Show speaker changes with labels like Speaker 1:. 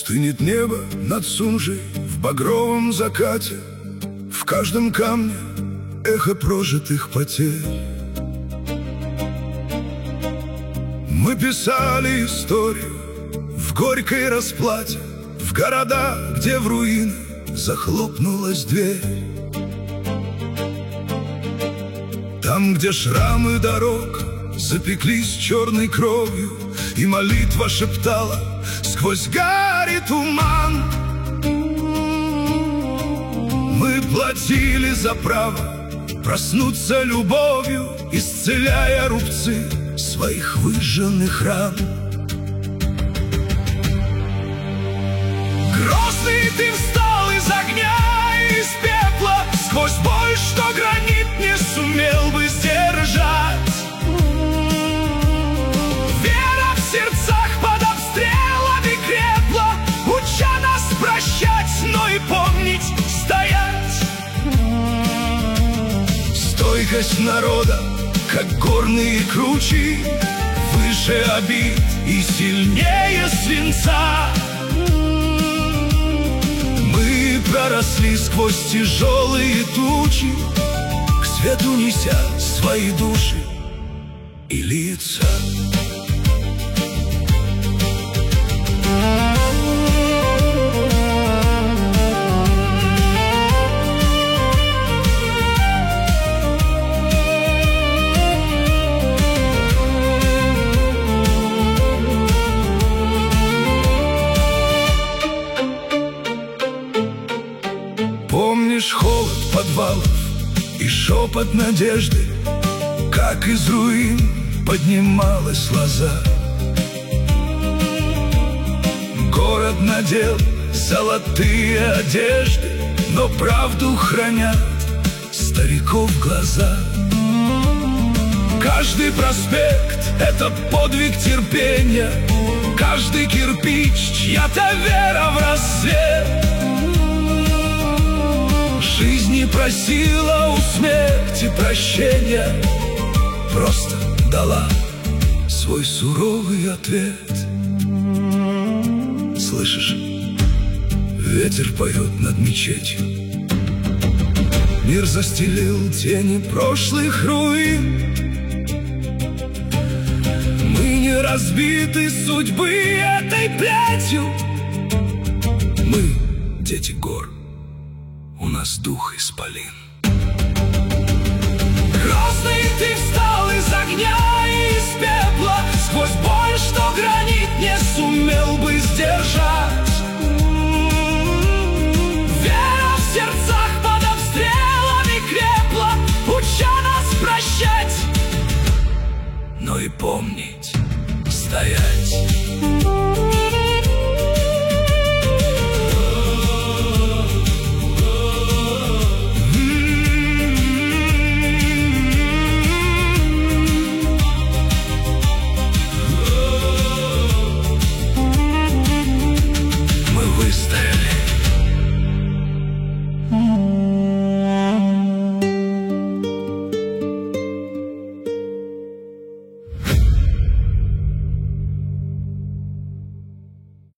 Speaker 1: Стынет небо над Сунжей в багровом закате, в каждом камне эхо прожитых потерь. Мы писали историю в горькой расплате, в города, где в руины захлопнулась дверь. Там, где шрамы дорог запеклись черной кровью, и молитва шептала сквозь гарь и туман. Мы платили за право проснуться любовью, исцеляя рубцы своих выжженных ран. Грозный ты встал из огня и из пепла, сквозь боль, что гранит не сумел бы сдержать. Вера в сердцах под обстрелами крепла, уча нас прощать, но и помнить стоять. Стойкость народа, как горные кручи, выше обид и сильнее свинца. Мы проросли сквозь тяжелые тучи, к свету неся свои души и лица. Помнишь холод подвалов и шепот надежды, как из руин поднималась лоза? Город надел золотые одежды, но правду хранят стариков глаза. Каждый проспект — это подвиг терпения, каждый кирпич — чья-то вера в рассвет. Жизнь не просила у смерти прощения, просто дала свой суровый ответ. Слышишь, ветер поет над мечетью, мир застелил тени прошлых руин. Мы не разбиты судьбы этой плетью, мы дети гор, у нас дух исполин. Грозный ты встал из огня и из пепла, сквозь боль, что гранит не сумел бы сдержать.